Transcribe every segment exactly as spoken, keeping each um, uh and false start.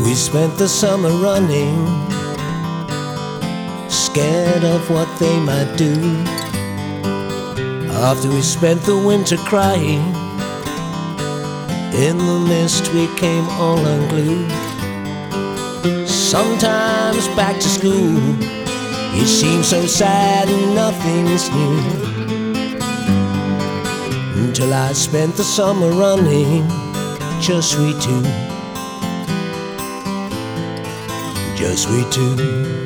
We spent the summer running, scared of what they might do. After we spent the winter crying, in the mist we came all unglued. Sometimes back to school, it seems so sad and nothing's new. Until I spent the summer running, just we two, just we two.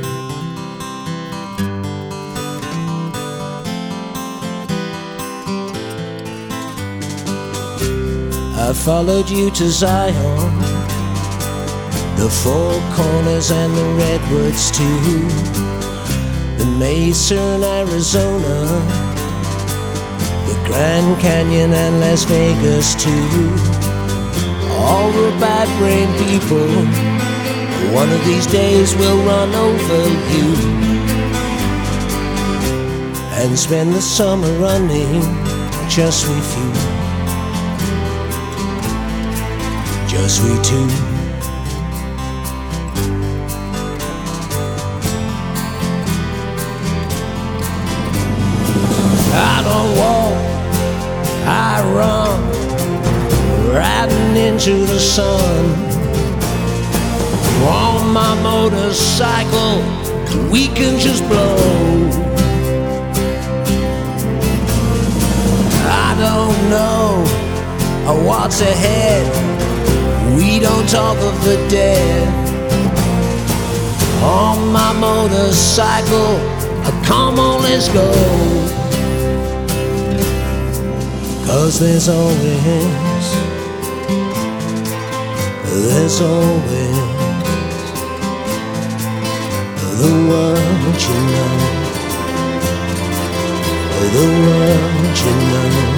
I followed you to Zion, the Four Corners and the Redwoods too, the Mesa in Arizona, the Grand Canyon and Las Vegas too. All the bad brain people, one of these days will run over you, and spend the summer running just with you, just we two. I don't walk, I run, riding into the sun. On my motorcycle, we can just blow. I don't know what's ahead, we don't talk of the dead. On my motorcycle, come on, let's go. 'Cause there's always, there's always the world you know, the world you know.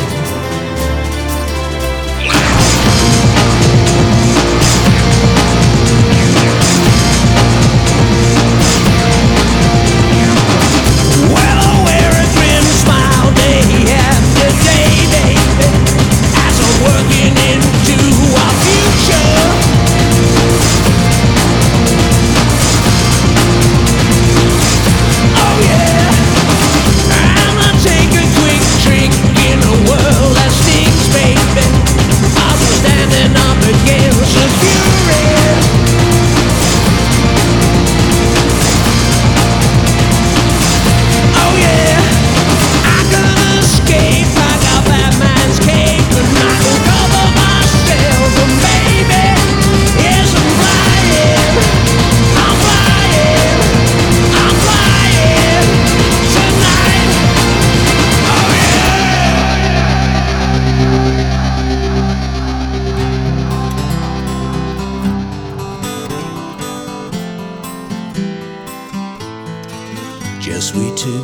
Just we two.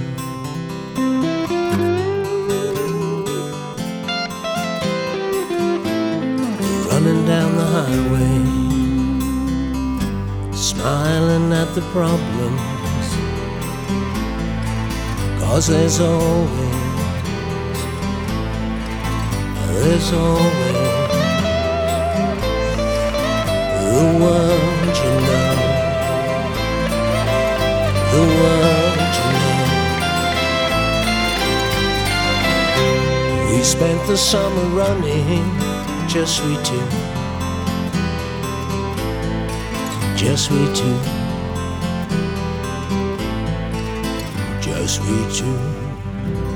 Running down the highway, smiling at the problems. 'Cause there's always, there's always the world you know, the world you know. We spent the summer running, just we two, just we two, just we two.